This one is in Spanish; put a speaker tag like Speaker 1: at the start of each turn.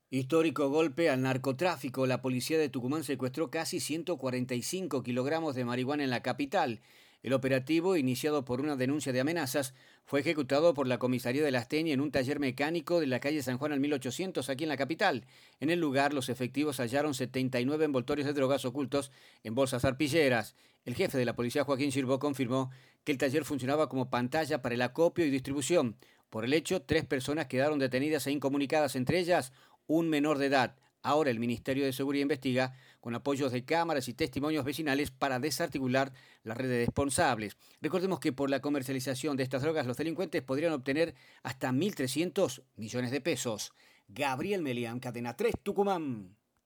Speaker 1: Histórico golpe al narcotráfico. La policía de Tucumán secuestró casi 145 kilogramos de marihuana en la capital. El operativo, iniciado por una denuncia de amenazas, fue ejecutado por la comisaría de Las Teñas en un taller mecánico de la calle San Juan al 1800, aquí en la capital. En el lugar, los efectivos hallaron 79 envoltorios de drogas ocultos en bolsas arpilleras. El jefe de la policía, Joaquín Girbó, confirmó que el taller funcionaba como pantalla para el acopio y distribución. Por el hecho, 3 personas quedaron detenidas e incomunicadas, entre ellas un menor de edad. Ahora el Ministerio de Seguridad investiga con apoyos de cámaras y testimonios vecinales para desarticular la red de responsables. Recordemos que por la comercialización de estas drogas los delincuentes podrían obtener hasta 1.300 millones de pesos. Gabriel Melián, Cadena 3, Tucumán.